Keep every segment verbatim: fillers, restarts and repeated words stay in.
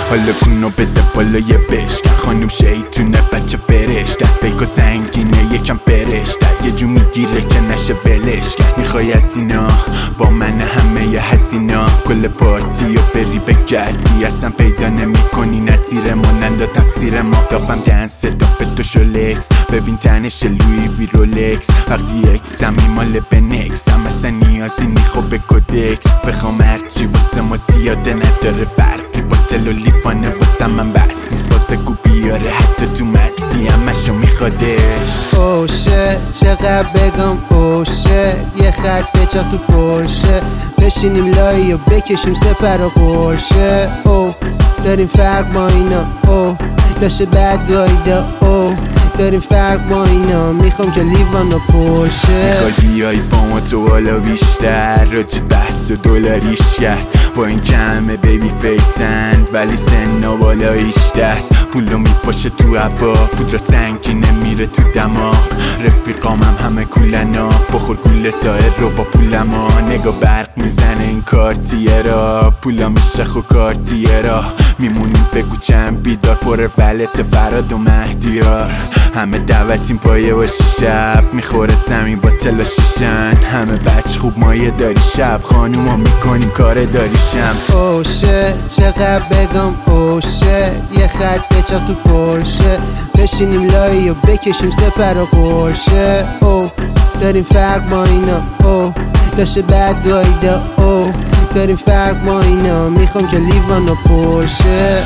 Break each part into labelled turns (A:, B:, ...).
A: حالا کونو بده بالای بشکن خانوم شیطونه بچه فرش دست پیکو سنگینه یکم فرش در یه جو میگیره که نشه ولش کرد. میخوای از اینا با من همه ی حسینا کل پارتی و بری بگردی اصلا پیدا نمی کنی نصیر مانند تقصیر ما دافم دنس دافه تو شولکس ببین تنش لوی وی رولکس وقتی اکس همی مال بنکس هم اصلا نیازی نیخو به کودکس بخوام هرچی واسه ما زیاده نداره فرقی با تل و لیفانه واسه من بس نیست باز بگو بیاره حتی تو مستی همشو میخوادش.
B: اوشه چقدر بگم اوشه یه خط بچا تو پرشه بشینیم لایی و بکشیم سپر و قرشه. او داریم فرق با اینا او داشته بد گایده او داریم فرق با اینا میخوام که لیوان و پرشه.
A: میخوای بیای با ما تو حالا بیشتر راجع بحث و دلاریش کرد با این کمه بیبی فیسند ولی سن و بالاییش دست پولو میپاشه تو هوا پودرا سنگینه میره تو دماغ رفیقام هم همه کولنا بخور گول سایر رو با پولما نگاه برق میزنه این کارتیه را پولا میشه خو کارتیه را میمونیم بگو چند بیدار پر ولت فراد و مهدیار همه دعوتیم پایه باشی شب میخوره سمین با تلا شیشن همه بچ خوب مایه داری شب خانوما میکنیم کار داریشم.
B: اوشه چقدر بگم اوشه یه خط بچا تو پرشه بشینیم لایی و بکشیم سپر و قرشه. او داریم فرق با اینا او داشته بد گایده او داریم فرق با اینا میخوام که لیوان و پرشه.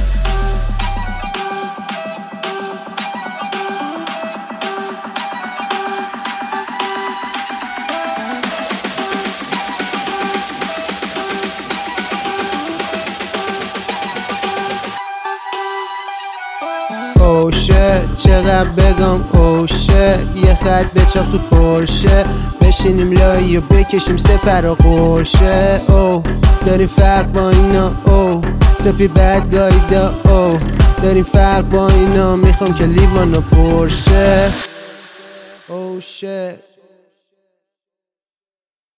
B: اوشه چقدر بگم اوشه یه خط بچاق تو پرشه بشینیم لایی و بکشیم سپر و قرشه. او داریم فرق با اینا او سپی بد گایده او داریم فرق با اینا میخوام که لیوان و پرشه. اوشه